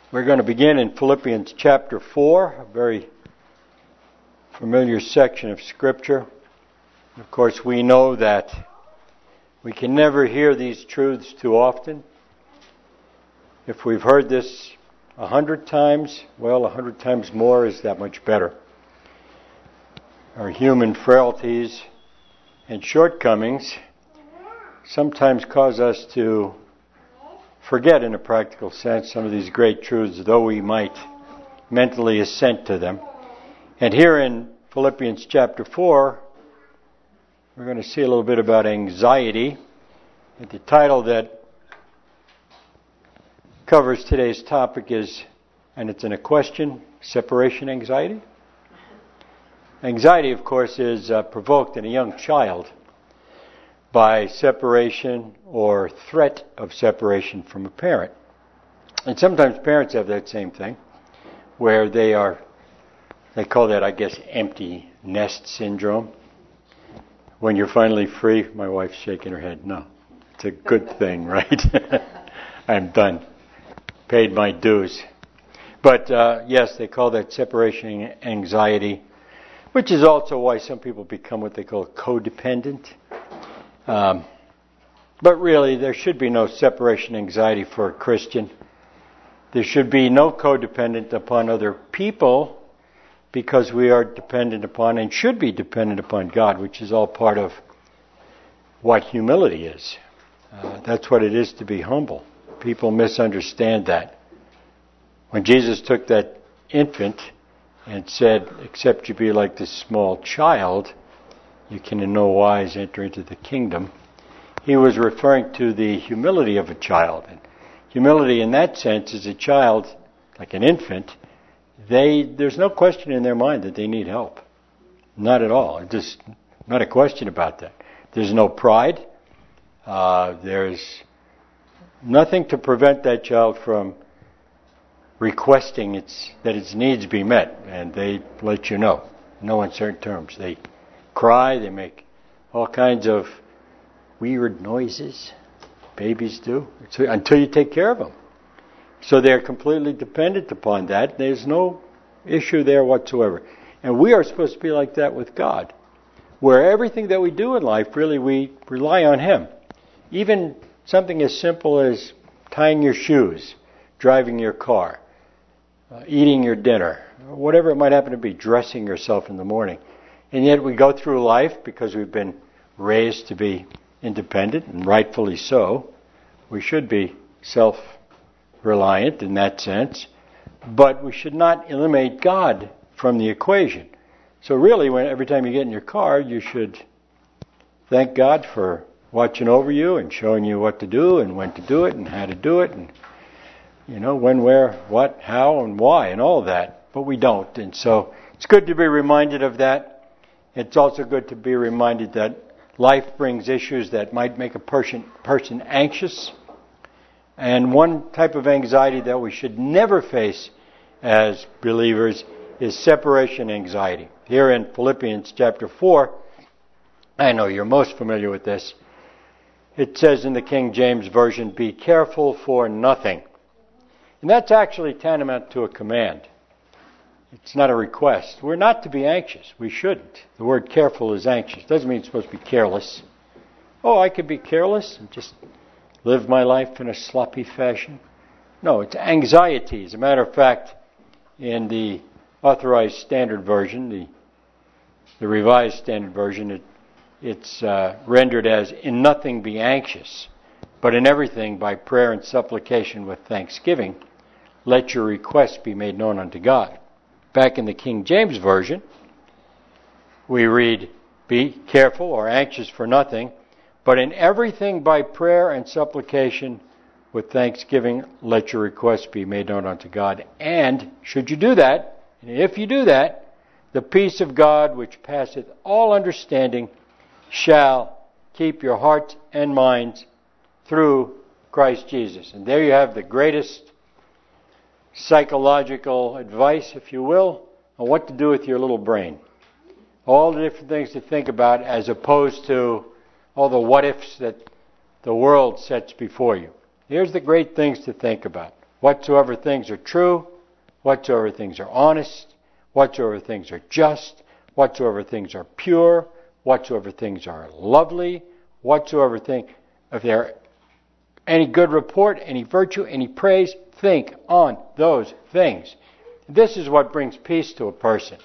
We're going to begin in Philippians chapter 4, a very familiar section of Scripture. Of course, we know that we can never hear these truths too often. If we've heard this 100 times, well, 100 times more is that much better. Our human frailties and shortcomings sometimes cause us to forget, in a practical sense, some of these great truths, though we might mentally assent to them. And here in Philippians chapter 4, we're going to see a little bit about anxiety. And the title that covers today's topic is, and it's in a question, separation anxiety. Anxiety, of course, is provoked in a young child by separation or threat of separation from a parent. And sometimes parents have that same thing, where they call that, I guess, empty nest syndrome. When you're finally free, my wife's shaking her head, no, it's a good thing, right? I'm done. Paid my dues. But yes, they call that separation anxiety, which is also why some people become what they call codependent. But really, there should be no separation anxiety for a Christian. There should be no codependent upon other people, because we are dependent upon and should be dependent upon God, which is all part of what humility is. That's what it is to be humble. People misunderstand that. When Jesus took that infant and said, "Except you be like this small child, you can in no wise enter into the kingdom," he was referring to the humility of a child. And humility in that sense is a child, like an infant, there's no question in their mind that they need help. Not at all. Just not a question about that. There's no pride. There's nothing to prevent that child from requesting that its needs be met. And they let you know. No uncertain terms. They cry, they make all kinds of weird noises. Babies do. Until you take care of them. So they're completely dependent upon that. There's no issue there whatsoever. And we are supposed to be like that with God, where everything that we do in life, really, we rely on Him. Even something as simple as tying your shoes, driving your car, eating your dinner, whatever it might happen to be, dressing yourself in the morning. And yet we go through life because we've been raised to be independent, and rightfully so. We should be self-reliant in that sense. But we should not eliminate God from the equation. So really, every time you get in your car, you should thank God for watching over you and showing you what to do and when to do it and how to do it and, when, where, what, how, and why, and all of that. But we don't. And so it's good to be reminded of that. It's also good to be reminded that life brings issues that might make a person anxious. And one type of anxiety that we should never face as believers is separation anxiety. Here in Philippians chapter 4, I know you're most familiar with this. It says in the King James Version, "Be careful for nothing." And that's actually tantamount to a command. It's not a request. We're not to be anxious. We shouldn't. The word careful is anxious. Doesn't mean it's supposed to be careless. Oh, I could be careless and just live my life in a sloppy fashion. No, it's anxiety. As a matter of fact, in the Authorized Standard Version, the Revised Standard Version, it's rendered as, "In nothing be anxious, but in everything by prayer and supplication with thanksgiving, let your requests be made known unto God." Back in the King James Version, we read, "Be careful or anxious for nothing, but in everything by prayer and supplication with thanksgiving, let your requests be made known unto God. And should you do that, and if you do that, the peace of God, which passeth all understanding, shall keep your hearts and minds through Christ Jesus." And there you have the greatest psychological advice, if you will, on what to do with your little brain. All the different things to think about, as opposed to all the what-ifs that the world sets before you. Here's the great things to think about. Whatsoever things are true, whatsoever things are honest, whatsoever things are just, whatsoever things are pure, whatsoever things are lovely, whatsoever thing, if there are any good report, any virtue, any praise, think on those things. This is what brings peace to a person.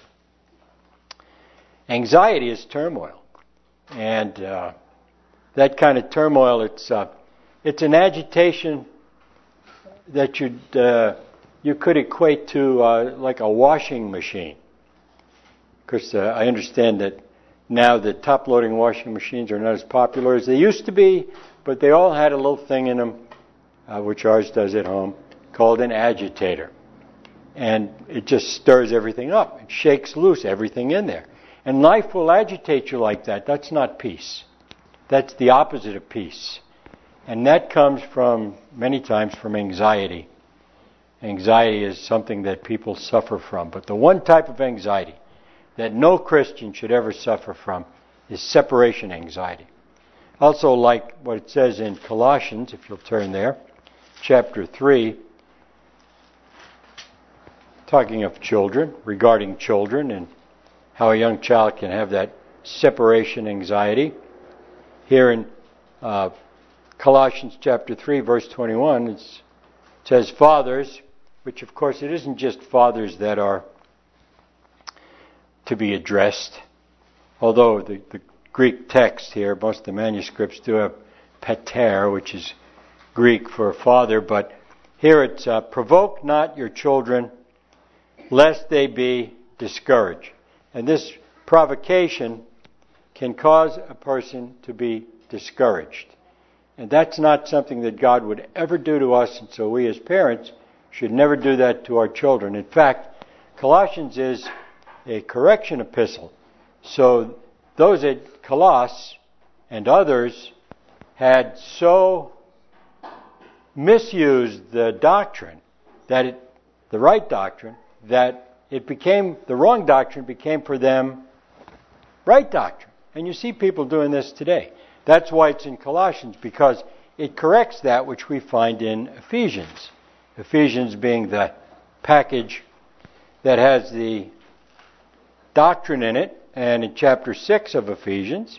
Anxiety is turmoil. And that kind of turmoil, it's an agitation that you could equate to like a washing machine. Of course, I understand that now the top-loading washing machines are not as popular as they used to be, but they all had a little thing in them, which ours does at home, called an agitator. And it just stirs everything up. It shakes loose everything in there. And life will agitate you like that. That's not peace. That's the opposite of peace. And that comes from, many times, from anxiety. Anxiety is something that people suffer from. But the one type of anxiety that no Christian should ever suffer from is separation anxiety. Also, like what it says in Colossians, if you'll turn there, chapter 3, talking of children, regarding children, and how a young child can have that separation anxiety. Here in Colossians chapter 3, verse 21, it says, fathers, which of course it isn't just fathers that are to be addressed, although the Greek text here, most of the manuscripts do have pater, which is Greek for father, but here it's provoke not your children, lest they be discouraged. And this provocation can cause a person to be discouraged. And that's not something that God would ever do to us, and so we as parents should never do that to our children. In fact, Colossians is a correction epistle. So those at Colossus and others had so misused the doctrine, the right doctrine, that the wrong doctrine became for them right doctrine. And you see people doing this today. That's why it's in Colossians, because it corrects that which we find in Ephesians. Ephesians being the package that has the doctrine in it. And in chapter 6 of Ephesians,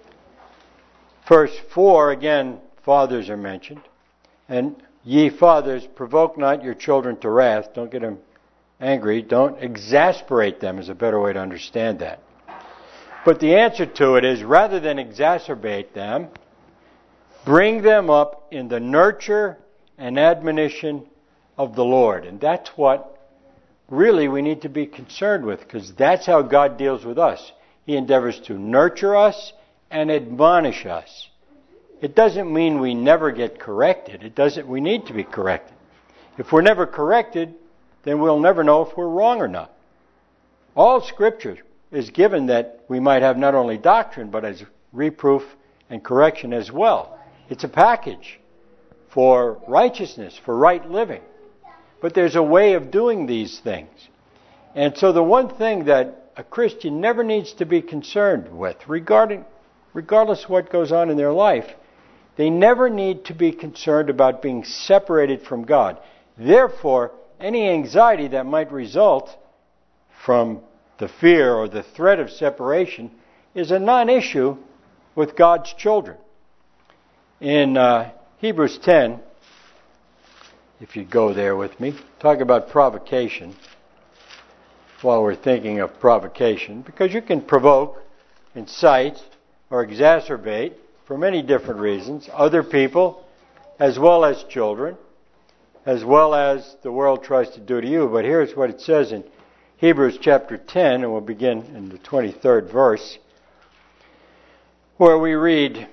verse 4, again, fathers are mentioned. And ye fathers, provoke not your children to wrath. Don't get them angry. Don't exasperate them is a better way to understand that. But the answer to it is, rather than exacerbate them, bring them up in the nurture and admonition of the Lord. And that's what really we need to be concerned with, because that's how God deals with us. He endeavors to nurture us and admonish us. It doesn't mean we never get corrected. We need to be corrected. If we're never corrected, then we'll never know if we're wrong or not. All Scripture is given that we might have not only doctrine, but as reproof and correction as well. It's a package for righteousness, for right living. But there's a way of doing these things. And so the one thing that a Christian never needs to be concerned with, regardless of what goes on in their life, they never need to be concerned about being separated from God. Therefore, any anxiety that might result from the fear or the threat of separation is a non-issue with God's children. In Hebrews 10, if you go there with me, talk about provocation while we're thinking of provocation, because you can provoke, incite, or exacerbate for many different reasons, other people as well as children, as well as the world tries to do to you. But here's what it says in Hebrews chapter 10, and we'll begin in the 23rd verse, where we read,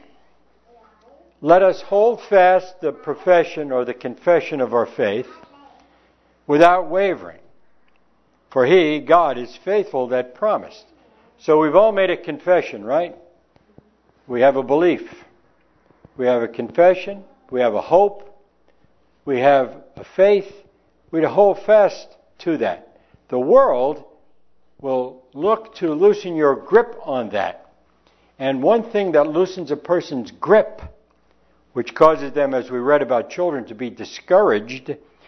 let us hold fast the profession or the confession of our faith without wavering. For He, God, is faithful that promised. So we've all made a confession, right? We have a belief. We have a confession. We have a hope. We have a faith. We hold fast to that. The world will look to loosen your grip on that. And one thing that loosens a person's grip, which causes them, as we read about children, to be discouraged,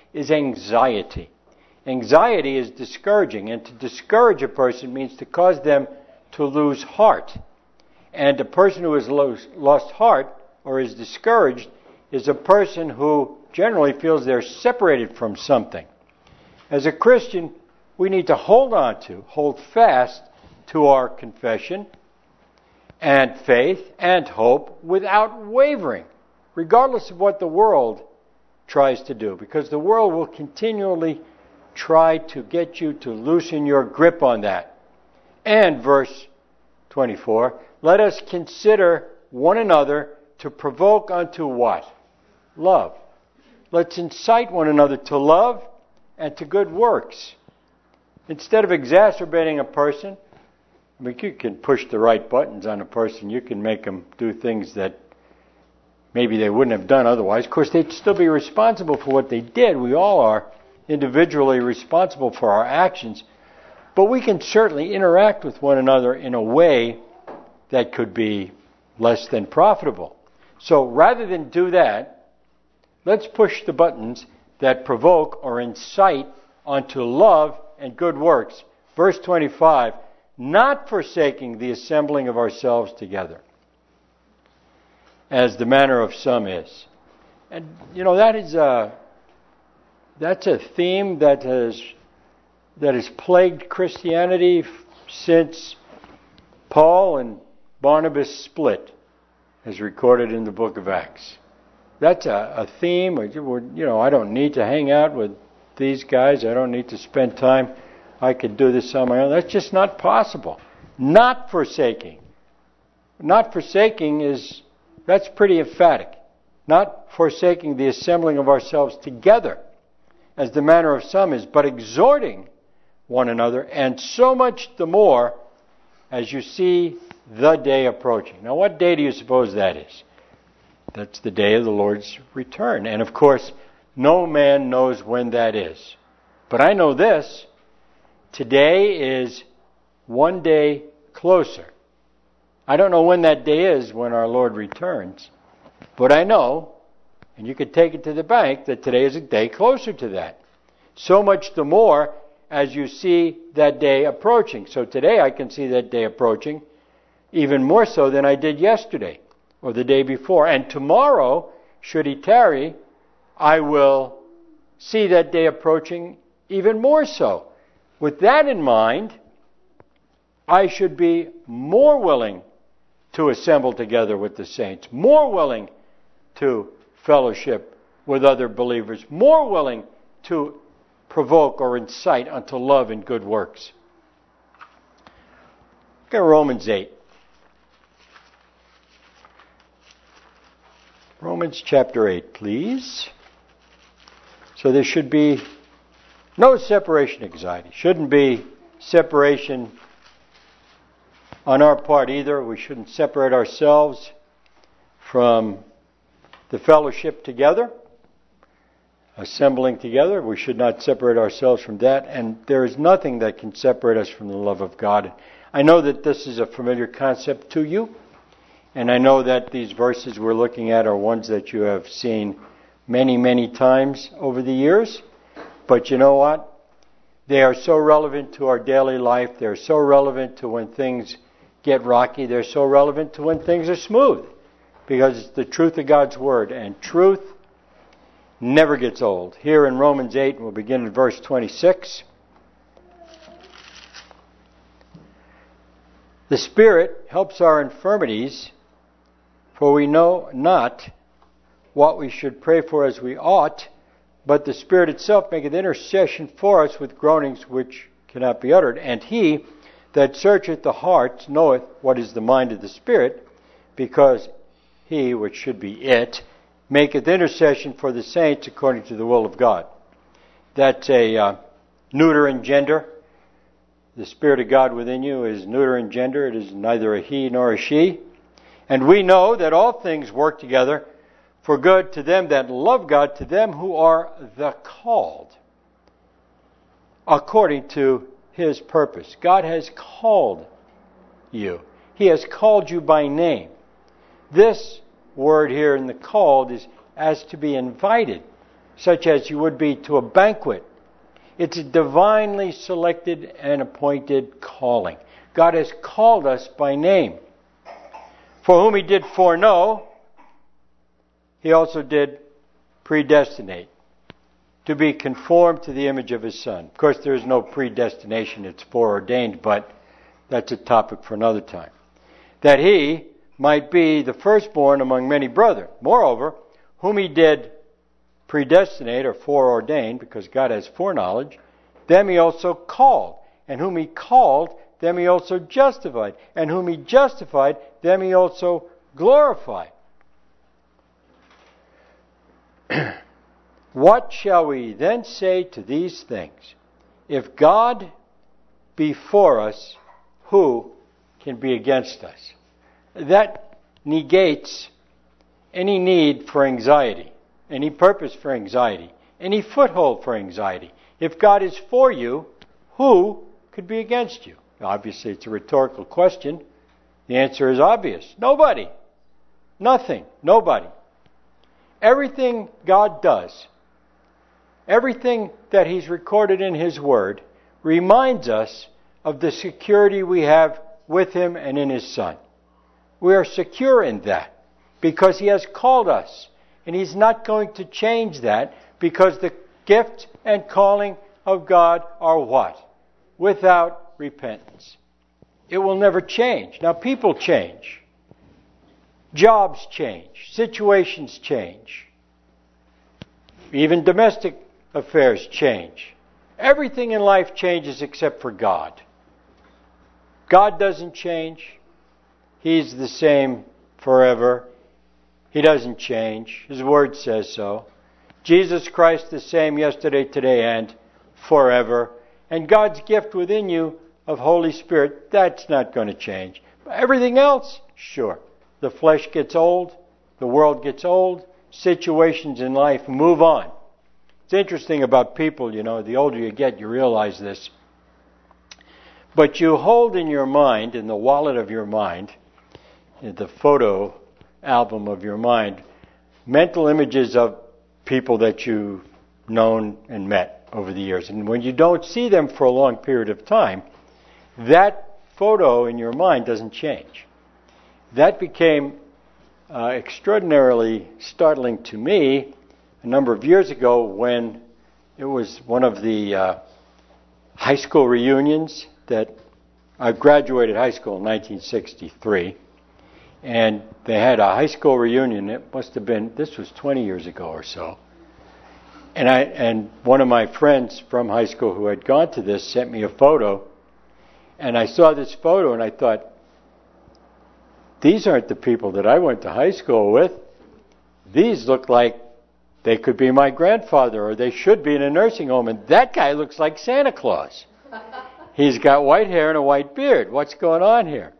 is anxiety. Anxiety is discouraging, and to discourage a person means to cause them to lose heart. And a person who has lost heart or is discouraged is a person who generally feels they're separated from something. As a Christian, we need to hold fast to our confession and faith and hope without wavering, regardless of what the world tries to do, because the world will continually try to get you to loosen your grip on that. And verse 24, let us consider one another to provoke unto what? Love. Let's incite one another to love and to good works. Instead of exacerbating a person, I mean, you can push the right buttons on a person. You can make them do things that maybe they wouldn't have done otherwise. Of course, they'd still be responsible for what they did. We all are individually responsible for our actions. But we can certainly interact with one another in a way that could be less than profitable. So rather than do that, let's push the buttons that provoke or incite unto love and good works. Verse 25, not forsaking the assembling of ourselves together, as the manner of some is. And, that's a theme that has plagued Christianity since Paul and Barnabas split, as recorded in the book of Acts. That's a theme. I don't need to hang out with these guys. I don't need to spend time. I could do this on my own. That's just not possible. Not forsaking. Not forsaking that's pretty emphatic. Not forsaking the assembling of ourselves together, as the manner of some is, but exhorting one another, and so much the more as you see the day approaching. Now, what day do you suppose that is? That's the day of the Lord's return. And of course, no man knows when that is. But I know this. Today is one day closer. I don't know when that day is when our Lord returns. But I know, and you could take it to the bank, that today is a day closer to that. So much the more as you see that day approaching. So today I can see that day approaching even more so than I did yesterday or the day before. And tomorrow, should he tarry, I will see that day approaching even more so. With that in mind, I should be more willing to assemble together with the saints, more willing to fellowship with other believers, more willing to provoke or incite unto love and good works. Look at Romans 8. Romans chapter 8, please. So there should be no separation anxiety. Shouldn't be separation on our part either. We shouldn't separate ourselves from the fellowship together, assembling together. We should not separate ourselves from that. And there is nothing that can separate us from the love of God. I know that this is a familiar concept to you. And I know that these verses we're looking at are ones that you have seen many, many times over the years. But you know what? They are so relevant to our daily life. They're so relevant to when things get rocky. They're so relevant to when things are smooth. Because it's the truth of God's Word. And truth never gets old. Here in Romans 8, we'll begin in verse 26. The Spirit helps our infirmities, for we know not what we should pray for as we ought, but the Spirit itself maketh intercession for us with groanings which cannot be uttered. And he that searcheth the hearts knoweth what is the mind of the Spirit, because he, which should be it, maketh intercession for the saints according to the will of God. That's a neuter in gender. The Spirit of God within you is neuter in gender. It is neither a he nor a she. And we know that all things work together for good to them that love God, to them who are the called, according to His purpose. God has called you. He has called you by name. This word here in the called is as to be invited. such as you would be to a banquet. It's a divinely selected and appointed calling. God has called us by name. For whom He did foreknow, He also did predestinate, to be conformed to the image of His Son. Of course, there is no predestination, it's foreordained, but that's a topic for another time. That He might be the firstborn among many brethren. Moreover, whom He did predestinate or foreordain, because God has foreknowledge, them He also called. And whom He called, them He also justified. And whom He justified, them He also glorified. What shall we then say to these things? If God be for us, who can be against us? That negates any need for anxiety, any purpose for anxiety, any foothold for anxiety. If God is for you, who could be against you? Obviously, it's a rhetorical question. The answer is obvious. Nobody. Nothing. Nobody. Everything God does, everything that He's recorded in His Word, reminds us of the security we have with Him and in His Son. We are secure in that because He has called us. And He's not going to change that because the gift and calling of God are what? Without repentance. It will never change. Now, people change. Jobs change. Situations change. Even domestic affairs change. Everything in life changes except for God. God doesn't change. He's the same forever. He doesn't change. His Word says so. Jesus Christ the same yesterday, today, and forever. And God's gift within you of Holy Spirit, that's not going to change. But everything else, sure. The flesh gets old. The world gets old. Situations in life move on. It's interesting about people, the older you get, you realize this. But you hold in your mind, in the wallet of your mind, in the photo album of your mind, mental images of people that you've known and met over the years. And when you don't see them for a long period of time, that photo in your mind doesn't change. That became extraordinarily startling to me a number of years ago when it was one of the high school reunions that I graduated high school in 1963. And they had a high school reunion. It must have been, this was 20 years ago or so. And one of my friends from high school who had gone to this sent me a photo. And I saw this photo and I thought, these aren't the people that I went to high school with. These look like they could be my grandfather, or they should be in a nursing home. And that guy looks like Santa Claus. He's got white hair and a white beard. What's going on here?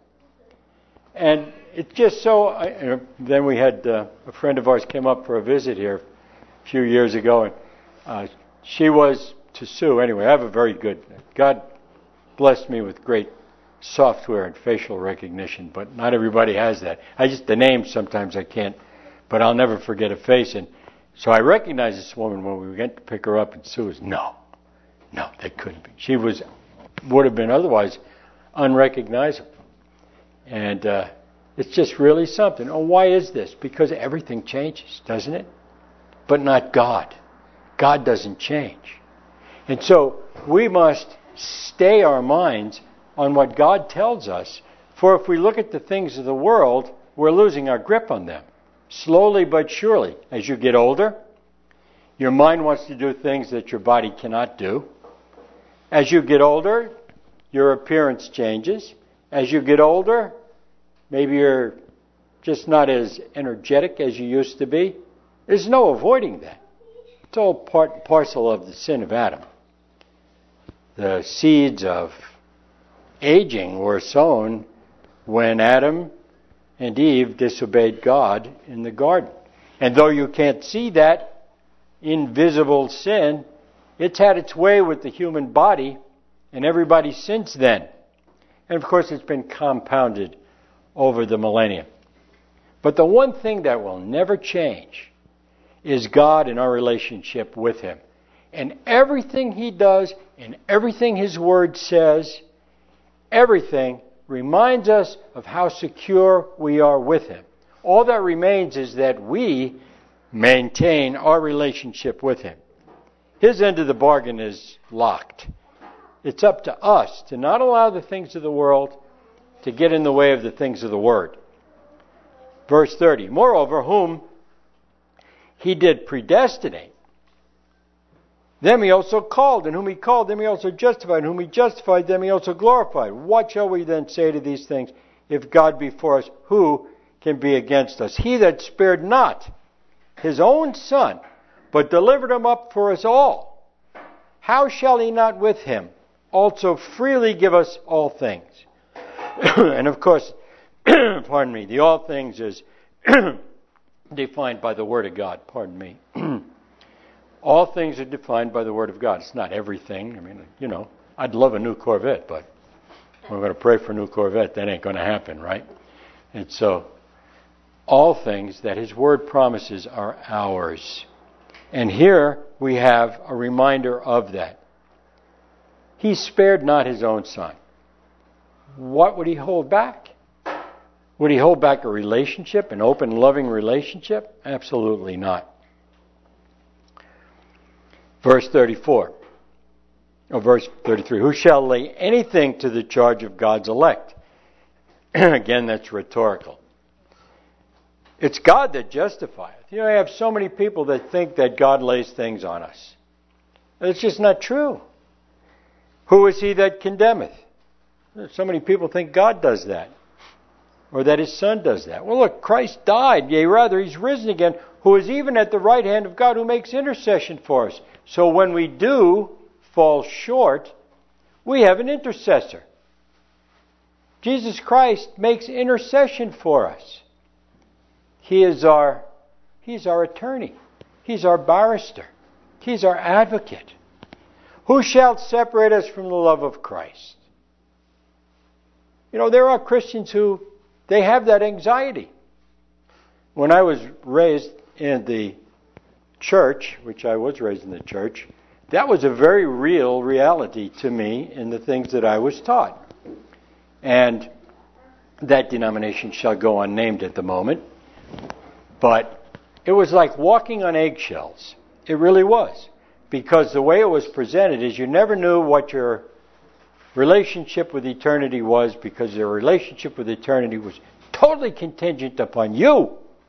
And it's just so... then we had a friend of ours came up for a visit here a few years ago, and she was to Sue. Anyway, I have a very good... God blessed me with great software and facial recognition, but not everybody has that. The names sometimes I can't, but I'll never forget a face. And so I recognized this woman when we went to pick her up, and Sue was, no, that couldn't be. She would have been otherwise unrecognizable. And it's just really something. Oh, why is this? Because everything changes, doesn't it? But not God. God doesn't change. And so we must stay our minds on what God tells us. For if we look at the things of the world, we're losing our grip on them. Slowly but surely, as you get older, your mind wants to do things that your body cannot do. As you get older, your appearance changes. As you get older, maybe you're just not as energetic as you used to be. There's no avoiding that. It's all part and parcel of the sin of Adam. The seeds of aging were sown when Adam and Eve disobeyed God in the garden. And though you can't see that invisible sin, it's had its way with the human body and everybody since then. And of course it's been compounded over the millennium. But the one thing that will never change is God and our relationship with Him. And everything He does and everything His Word says, everything reminds us of how secure we are with Him. All that remains is that we maintain our relationship with Him. His end of the bargain is locked. It's up to us to not allow the things of the world to get in the way of the things of the Word. Verse 30, moreover, whom He did predestinate, them He also called, and whom He called, them He also justified, and whom He justified, them He also glorified. What shall we then say to these things? If God be for us, who can be against us? He that spared not His own Son, but delivered Him up for us all, how shall He not with Him also freely give us all things? And of course, pardon me, the all things is defined by the Word of God. Pardon me. All things are defined by the Word of God. It's not everything. I mean, you know, I'd love a new Corvette, but we're going to pray for a new Corvette. That ain't going to happen, right? And so, all things that His Word promises are ours. And here we have a reminder of that. He spared not His own Son. What would He hold back? Would He hold back a relationship, an open, loving relationship? Absolutely not. Verse 34, or verse 33, who shall lay anything to the charge of God's elect? Again, that's rhetorical. It's God that justifieth. You know, I have so many people that think that God lays things on us. It's just not true. Who is he that condemneth? So many people think God does that, or that His Son does that. Well, look, Christ died, yea, rather, He's risen again, who is even at the right hand of God, who makes intercession for us. So when we do fall short, we have an intercessor. Jesus Christ makes intercession for us. He's our attorney. He's our barrister. He's our advocate. Who shall separate us from the love of Christ? You know, there are Christians who, they have that anxiety. When I was raised in the church, which I was raised in the church, that was a very real reality to me in the things that I was taught. And that denomination shall go unnamed at the moment. But it was like walking on eggshells. It really was. Because the way it was presented is you never knew what your relationship with eternity was, because your relationship with eternity was totally contingent upon you.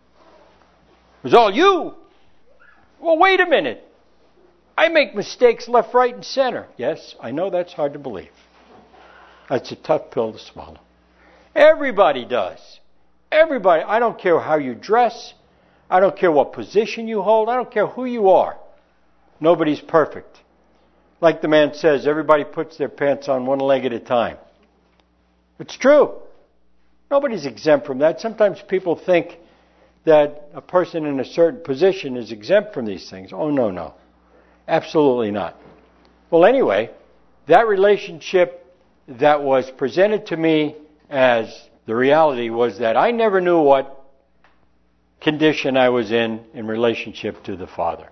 It was all you. Well, wait a minute. I make mistakes left, right, and center. Yes, I know that's hard to believe. That's a tough pill to swallow. Everybody does. Everybody. I don't care how you dress. I don't care what position you hold. I don't care who you are. Nobody's perfect. Like the man says, everybody puts their pants on one leg at a time. It's true. Nobody's exempt from that. Sometimes people think that a person in a certain position is exempt from these things. Oh, no. Absolutely not. Well, anyway, that relationship that was presented to me as the reality was that I never knew what condition I was in relationship to the Father.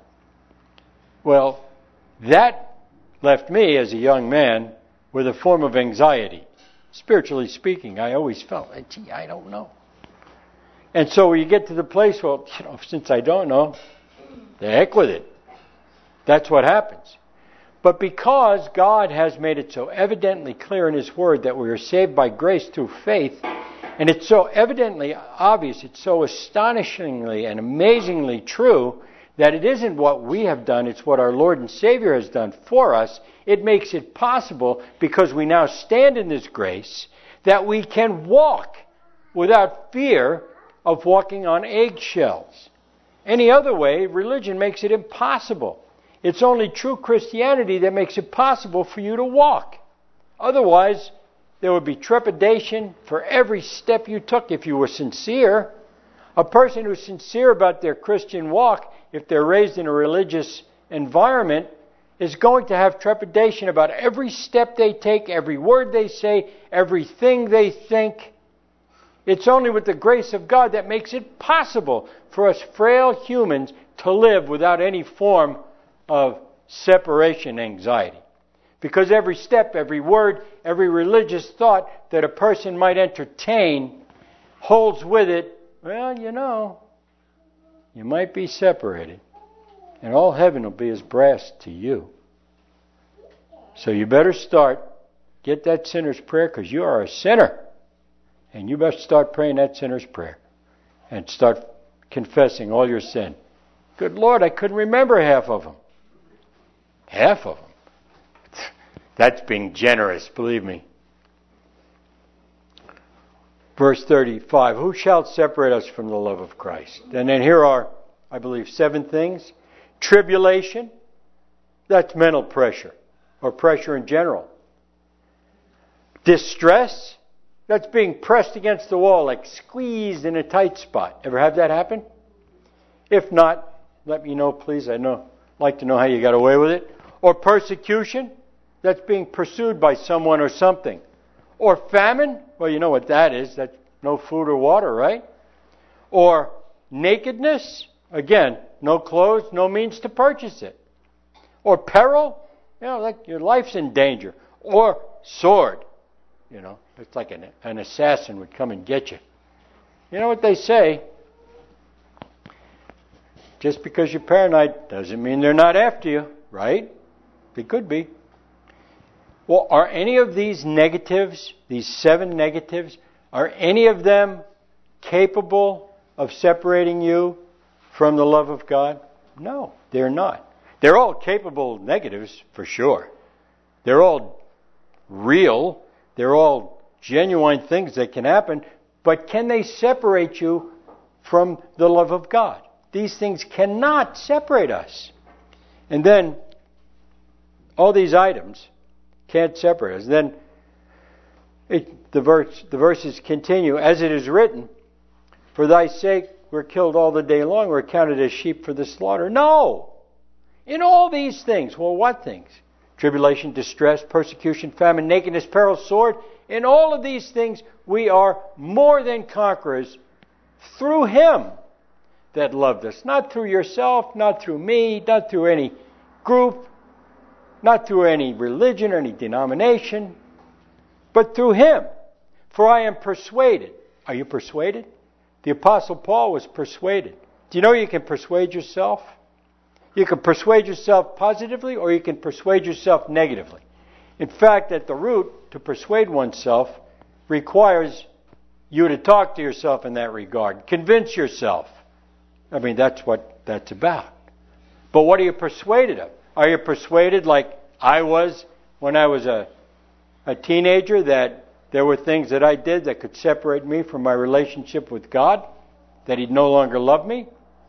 Well, that left me as a young man with a form of anxiety. Spiritually speaking, I always felt, gee, I don't know. And so you get to the place, well, since I don't know, the heck with it. That's what happens. But because God has made it so evidently clear in His Word that we are saved by grace through faith, and it's so evidently obvious, it's so astonishingly and amazingly true that it isn't what we have done, it's what our Lord and Savior has done for us, it makes it possible, because we now stand in this grace, that we can walk without fear of walking on eggshells. Any other way, religion makes it impossible. It's only true Christianity that makes it possible for you to walk. Otherwise, there would be trepidation for every step you took if you were sincere. A person who's sincere about their Christian walk, if they're raised in a religious environment, is going to have trepidation about every step they take, every word they say, everything they think. It's only with the grace of God that makes it possible for us frail humans to live without any form of separation anxiety. Because every step, every word, every religious thought that a person might entertain holds with it, well, you might be separated. And all heaven will be as brass to you. So you better get that sinner's prayer, because you are a sinner. And you better start praying that sinner's prayer. And start confessing all your sin. Good Lord, I couldn't remember half of them. Half of them. That's being generous, believe me. Verse 35, who shall separate us from the love of Christ? And then here are, I believe, 7 things. Tribulation, that's mental pressure, or pressure in general. Distress, that's being pressed against the wall, like squeezed in a tight spot. Ever have that happen? If not, let me know, please. I'd like to know how you got away with it. Or persecution, that's being pursued by someone or something. Or famine, well, you know what that is. That's no food or water, right? Or nakedness, again, no clothes, no means to purchase it. Or peril, like your life's in danger. Or sword, it's like an assassin would come and get you. You know what they say? Just because you're paranoid doesn't mean they're not after you, right? They could be. Well, are any of these negatives, these 7 negatives, are any of them capable of separating you from the love of God? No, they're not. They're all capable negatives, for sure. They're all real. They're all genuine things that can happen. But can they separate you from the love of God? These things cannot separate us. And then, all these items can't separate us. Then, the verses continue, as it is written, for thy sake we're killed all the day long, we're counted as sheep for the slaughter. No! In all these things, well, what things? Tribulation, distress, persecution, famine, nakedness, peril, sword. In all of these things, we are more than conquerors through Him that loved us. Not through yourself, not through me, not through any group, not through any religion or any denomination, but through Him. For I am persuaded. Are you persuaded? The Apostle Paul was persuaded. Do you know you can persuade yourself? You can persuade yourself positively, or you can persuade yourself negatively. In fact, at the root, to persuade oneself requires you to talk to yourself in that regard. Convince yourself. I mean, that's what that's about. But what are you persuaded of? Are you persuaded, like I was when I was a teenager, that there were things that I did that could separate me from my relationship with God, that He'd no longer love me?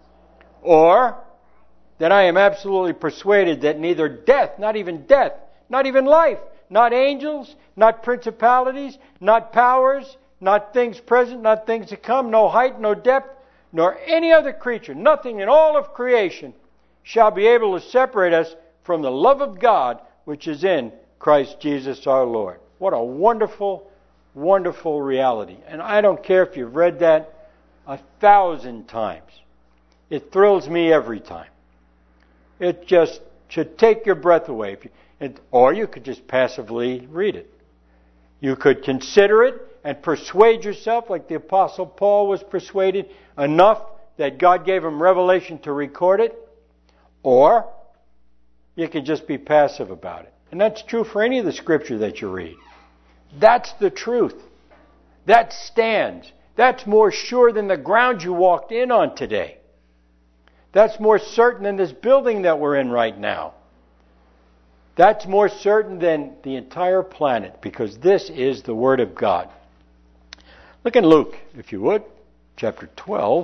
Or that I am absolutely persuaded that neither death, not even life, not angels, not principalities, not powers, not things present, not things to come, no height, no depth, nor any other creature, nothing in all of creation shall be able to separate us from the love of God which is in Christ Jesus our Lord. What a wonderful, wonderful reality. And I don't care if you've read that 1,000 times. It thrills me every time. It just should take your breath away. Or you could just passively read it. You could consider it and persuade yourself, like the Apostle Paul was persuaded enough that God gave him revelation to record it. Or you can just be passive about it. And that's true for any of the Scripture that you read. That's the truth. That stands. That's more sure than the ground you walked in on today. That's more certain than this building that we're in right now. That's more certain than the entire planet, because this is the Word of God. Look in Luke, if you would, chapter 12.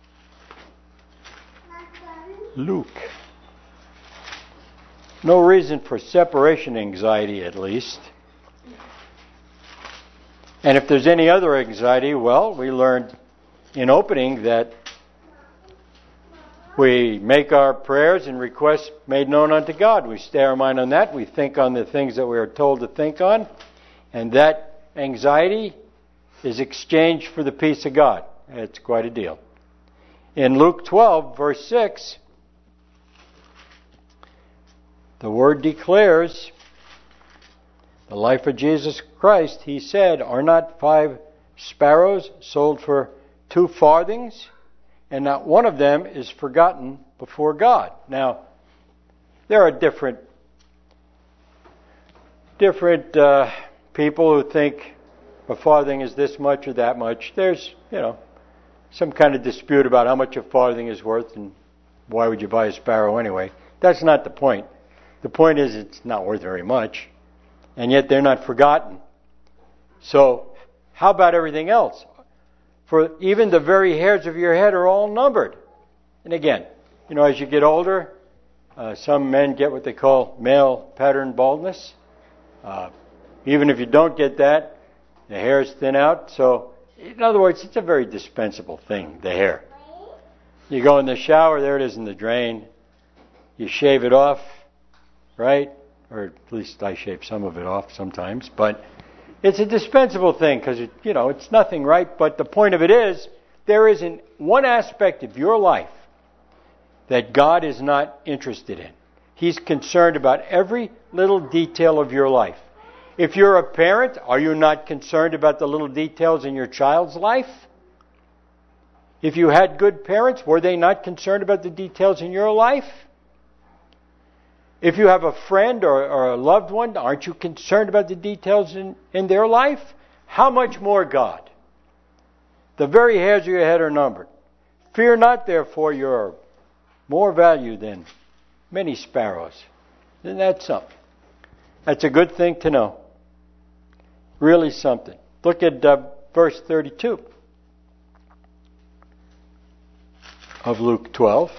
Luke. No reason for separation anxiety, at least. And if there's any other anxiety, well, we learned in opening that we make our prayers and requests made known unto God. We stay our mind on that. We think on the things that we are told to think on. And that anxiety is exchanged for the peace of God. It's quite a deal. In Luke 12, verse 6, the Word declares the life of Jesus Christ. He said, "Are not 5 sparrows sold for 2 farthings? And not one of them is forgotten before God." Now, there are different people who think a farthing is this much or that much. There's, some kind of dispute about how much a farthing is worth and why would you buy a sparrow anyway. That's not the point. The point is it's not worth very much, and yet they're not forgotten. So, how about everything else? For even the very hairs of your head are all numbered. And again, as you get older, some men get what they call male pattern baldness. Even if you don't get that, the hairs thin out. So, in other words, it's a very dispensable thing, the hair. You go in the shower, there it is in the drain. You shave it off, right? Or at least I shave some of it off sometimes. But it's a dispensable thing because, it's nothing, right? But the point of it is, there isn't one aspect of your life that God is not interested in. He's concerned about every little detail of your life. If you're a parent, are you not concerned about the little details in your child's life? If you had good parents, were they not concerned about the details in your life? If you have a friend or a loved one, aren't you concerned about the details in their life? How much more God? The very hairs of your head are numbered. Fear not, therefore, you're more value than many sparrows. Isn't that something? That's a good thing to know. Really something. Look at verse 32 of Luke 12,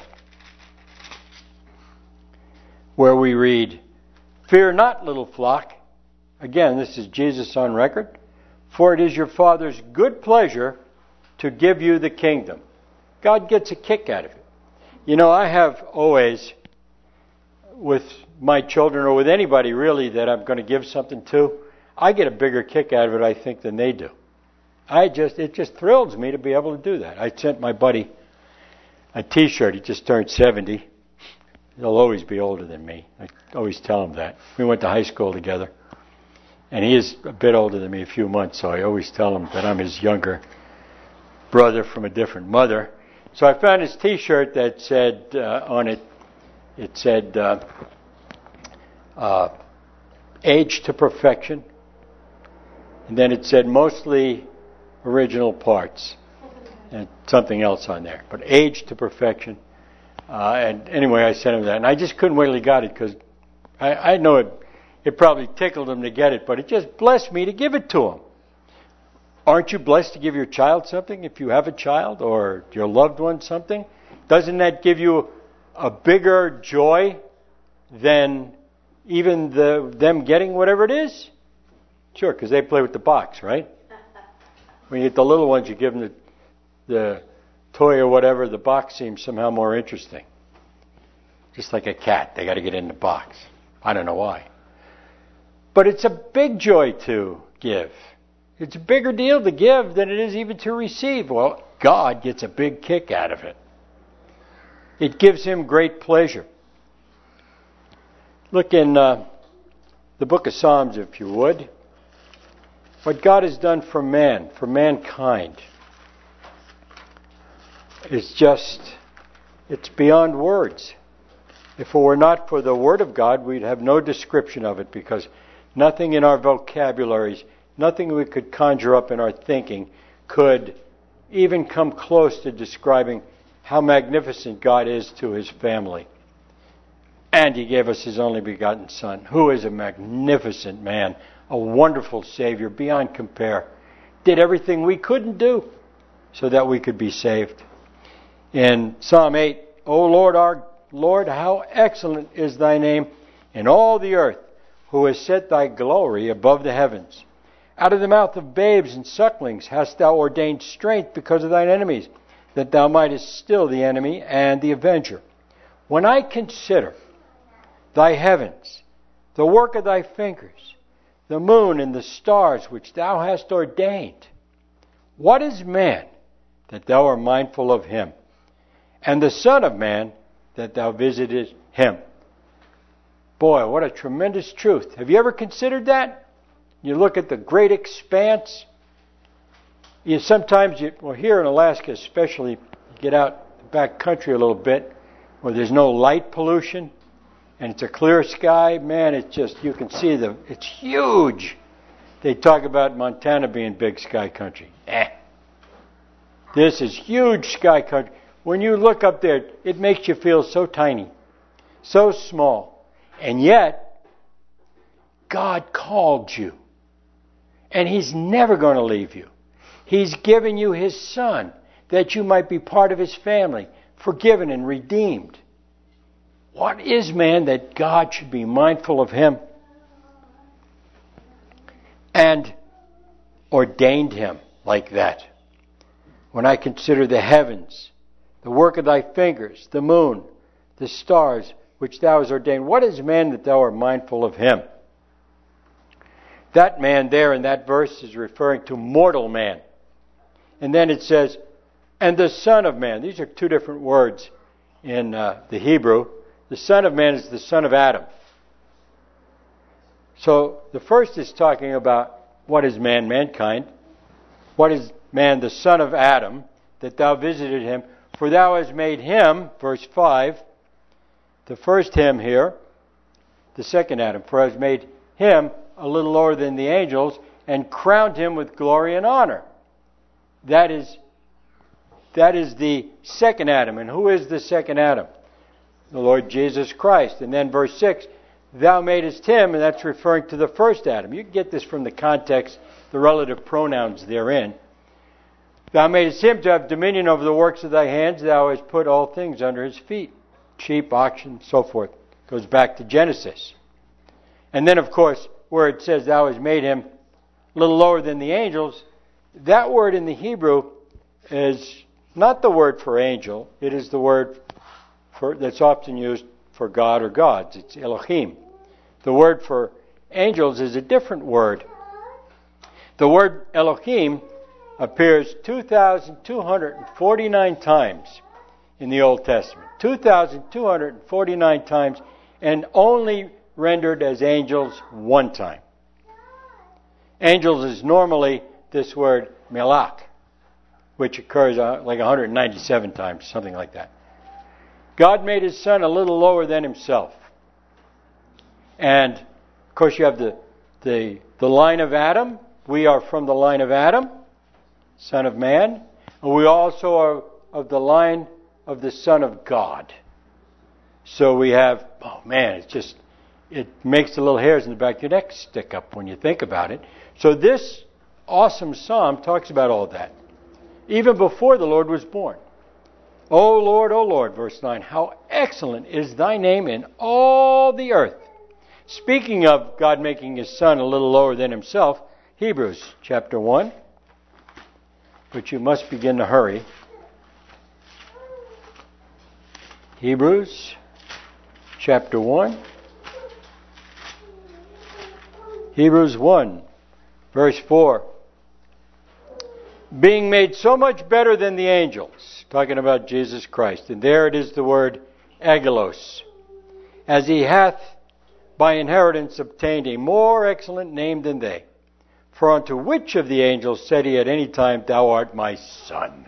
where we read, "Fear not, little flock." Again, this is Jesus on record. "For it is your Father's good pleasure to give you the kingdom." God gets a kick out of it. I have always, with my children or with anybody really that I'm going to give something to, I get a bigger kick out of it, I think, than they do. It just thrills me to be able to do that. I sent my buddy a T-shirt. He just turned 70. He'll always be older than me. I always tell him that. We went to high school together. And he is a bit older than me, a few months, so I always tell him that I'm his younger brother from a different mother. So I found his T-shirt that said on it, it said, "Age to Perfection." And then it said, "Mostly original parts." And something else on there. But "Age to Perfection." And anyway, I sent him that. And I just couldn't wait till he got it because I know it probably tickled him to get it, but it just blessed me to give it to him. Aren't you blessed to give your child something if you have a child, or your loved one something? Doesn't that give you a bigger joy than even them getting whatever it is? Sure, because they play with the box, right? When you get the little ones, you give them the toy or whatever, the box seems somehow more interesting. Just like a cat, they got to get in the box. I don't know why. But it's a big joy to give. It's a bigger deal to give than it is even to receive. Well, God gets a big kick out of it. It gives Him great pleasure. Look in the book of Psalms, if you would. What God has done for man, for mankind, is it's beyond words. If it were not for the Word of God, we'd have no description of it, because nothing in our vocabularies, nothing we could conjure up in our thinking could even come close to describing how magnificent God is to His family. And He gave us His only begotten Son, who is a magnificent man, a wonderful Savior beyond compare. Did everything we couldn't do so that we could be saved. In Psalm 8, "O Lord, our Lord, how excellent is Thy name in all the earth, who has set Thy glory above the heavens. Out of the mouth of babes and sucklings hast Thou ordained strength because of Thine enemies, that Thou mightest still the enemy and the avenger. When I consider Thy heavens, the work of Thy fingers, the moon and the stars which Thou hast ordained, What is man that thou art mindful of him? And the Son of Man that thou visitest him. Boy, what a tremendous truth. Have you ever considered that? You look at the great expanse. Sometimes, here in Alaska especially, you get out the back country a little bit where there's no light pollution and it's a clear sky. Man, it's just, you can see it's huge. They talk about Montana being big sky country. This is huge sky country. When you look up there, it makes you feel so tiny, so small. And yet, God called you. And He's never going to leave you. He's given you His Son that you might be part of His family, forgiven and redeemed. What is man that God should be mindful of him? And ordained him like that. When I consider the heavens, the work of thy fingers, the moon, the stars, which thou hast ordained, what is man that thou art mindful of him? That man there in that verse is referring to mortal man. And then it says, and the Son of Man. These are two different words in the Hebrew. The Son of Man is the son of Adam. So the first is talking about what is man, mankind. What is man, the son of Adam, that thou visited him? For thou hast made him, verse 5, the first him here, the second Adam. For thou hast made him a little lower than the angels and crowned him with glory and honor. That is the second Adam. And who is the second Adam? The Lord Jesus Christ. And then verse 6, thou madest him, and that's referring to the first Adam. You can get this from the context, the relative pronouns therein. Thou madest him to have dominion over the works of thy hands. Thou hast put all things under his feet. Sheep, oxen, so forth. Goes back to Genesis. And then, of course, where it says thou hast made him a little lower than the angels, that word in the Hebrew is not the word for angel. It is the word that's often used for God or gods. It's Elohim. The word for angels is a different word. The word Elohim appears 2,249 times in the Old Testament. 2,249 times, and only rendered as angels one time. Angels is normally this word melach, which occurs like 197 times, something like that. God made His Son a little lower than Himself. And, of course, you have the line of Adam. We are from the line of Adam, Son of Man. And we also are of the line of the Son of God. So we have, it makes the little hairs in the back of your neck stick up when you think about it. So this awesome psalm talks about all that. Even before the Lord was born. O Lord, verse 9, how excellent is thy name in all the earth. Speaking of God making His Son a little lower than Himself, Hebrews chapter 1, but you must begin to hurry. Hebrews chapter 1. Hebrews 1, verse 4. Being made so much better than the angels, talking about Jesus Christ. And there it is the word angelos. As He hath by inheritance obtained a more excellent name than they. For unto which of the angels said He at any time, thou art my Son?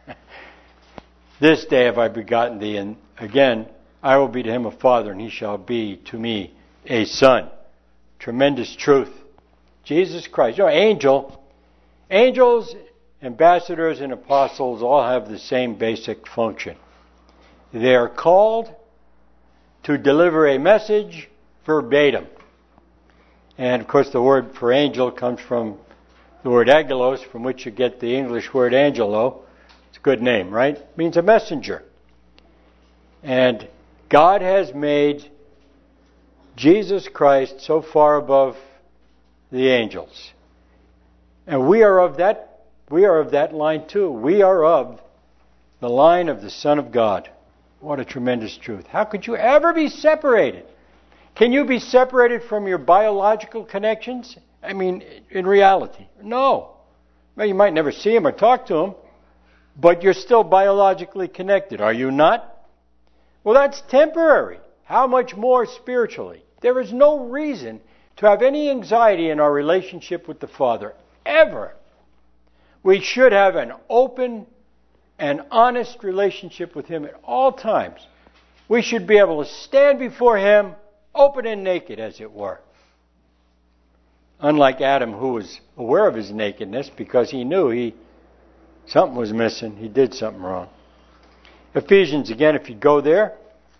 This day have I begotten thee, and again I will be to him a father, and he shall be to me a son. Tremendous truth. Jesus Christ. Angels, ambassadors, and apostles all have the same basic function. They are called to deliver a message verbatim. And of course the word for angel comes from the word angelos, from which you get the English word angelo. It's a good name, right? It means a messenger. And God has made Jesus Christ so far above the angels. And we are of that line too. We are of the line of the Son of God. What a tremendous truth. How could you ever be separated? Can you be separated from your biological connections? I mean, in reality, no. Well, you might never see him or talk to him, but you're still biologically connected, are you not? Well, that's temporary. How much more spiritually? There is no reason to have any anxiety in our relationship with the Father, ever. We should have an open and honest relationship with Him at all times. We should be able to stand before Him open and naked, as it were. Unlike Adam, who was aware of his nakedness because he knew something was missing. He did something wrong. Ephesians, again, if you go there.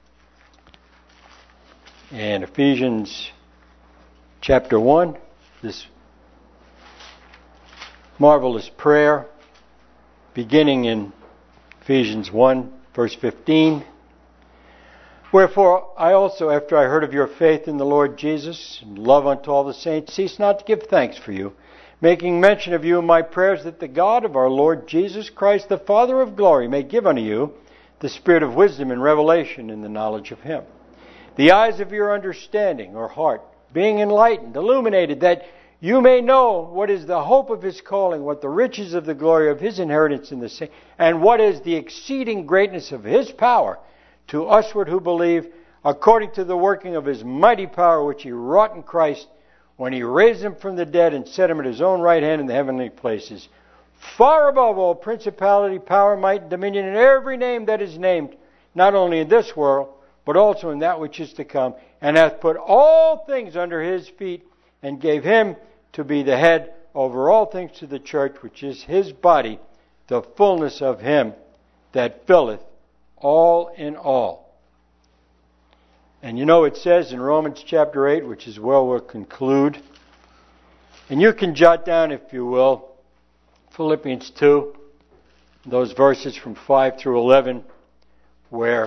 And Ephesians chapter 1, this marvelous prayer, beginning in Ephesians 1, verse 15. Wherefore I also, after I heard of your faith in the Lord Jesus, and love unto all the saints, cease not to give thanks for you, making mention of you in my prayers, that the God of our Lord Jesus Christ, the Father of glory, may give unto you the spirit of wisdom and revelation in the knowledge of Him. The eyes of your understanding, or heart, being enlightened, illuminated, that you may know what is the hope of His calling, what the riches of the glory of His inheritance in the saints, and what is the exceeding greatness of His power to usward who believe, according to the working of His mighty power, which He wrought in Christ, when He raised Him from the dead and set Him at His own right hand in the heavenly places, far above all principality, power, might, and dominion, and every name that is named, not only in this world, but also in that which is to come, and hath put all things under His feet, and gave Him to be the head over all things to the church, which is His body, the fullness of Him that filleth all in all. And you know it says in Romans chapter 8, which is where we'll conclude, and you can jot down, if you will, Philippians 2, those verses from 5 through 11, where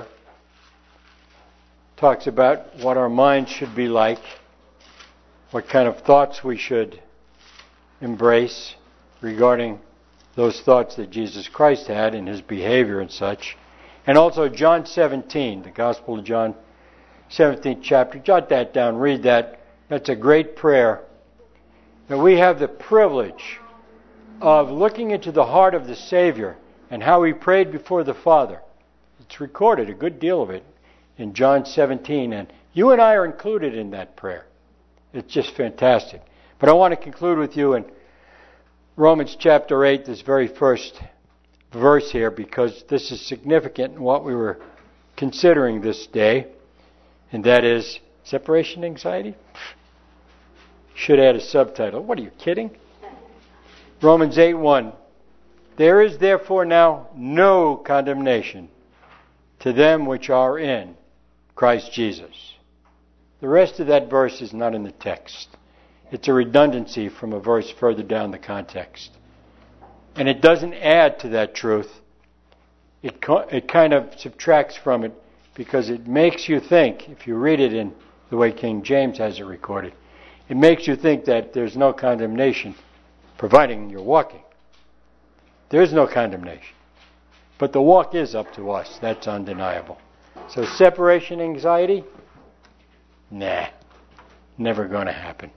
talks about what our minds should be like, what kind of thoughts we should embrace regarding those thoughts that Jesus Christ had in His behavior and such. And also John 17, the Gospel of John, 17th chapter. Jot that down, read that. That's a great prayer. That we have the privilege of looking into the heart of the Savior and how He prayed before the Father. It's recorded, a good deal of it, in John 17, and you and I are included in that prayer. It's just fantastic. But I want to conclude with you in Romans chapter 8, this very first verse here, because this is significant in what we were considering this day, and that is separation anxiety. Should add a subtitle. What, are you kidding? Romans 8:1. There is therefore now no condemnation to them which are in Christ Jesus. The rest of that verse is not in the text. It's a redundancy from a verse further down the context. And it doesn't add to that truth. It kind of subtracts from it, because it makes you think, if you read it in the way King James has it recorded, it makes you think that there's no condemnation, providing you're walking. There's no condemnation. But the walk is up to us. That's undeniable. So separation anxiety? Nah, never going to happen.